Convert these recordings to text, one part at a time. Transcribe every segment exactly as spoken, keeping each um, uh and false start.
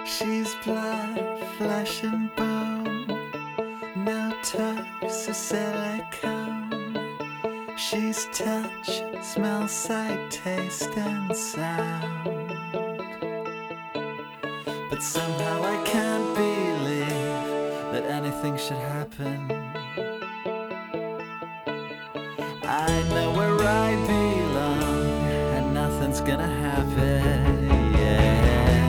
She's blood, flesh and bone, no tucks or silicone. She's touch, smell, sight, taste and sound. But somehow I can't believe that anything should happen. I know where I belong and nothing's gonna happen, yeah.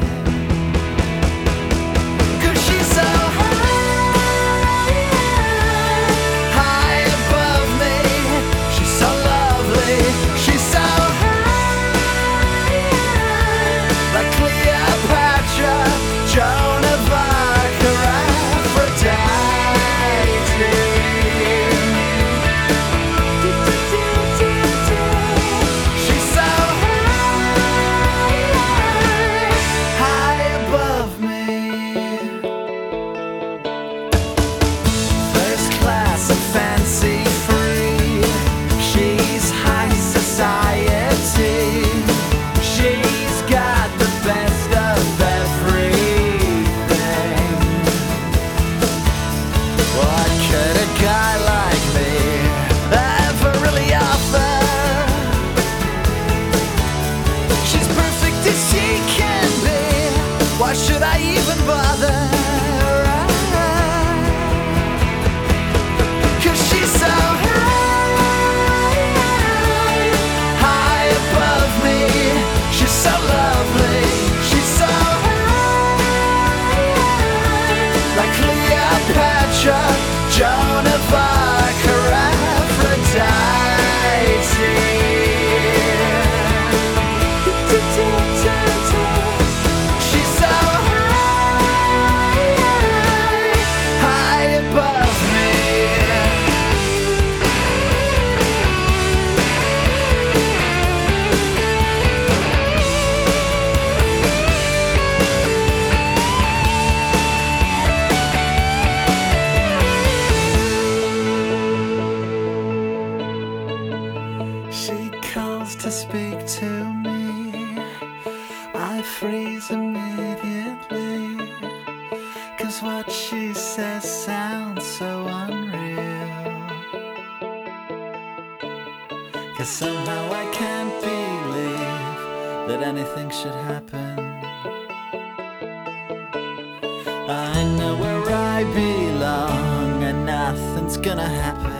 Why should I even bother? Cause she's so high, high above me. She's so lovely. She's so high, like Cleopatra, Joan of Arc, or Aphrodite. To speak to me, I freeze immediately, cause what she says sounds so unreal. Cause somehow I can't believe that anything should happen. I know where I belong and nothing's gonna happen.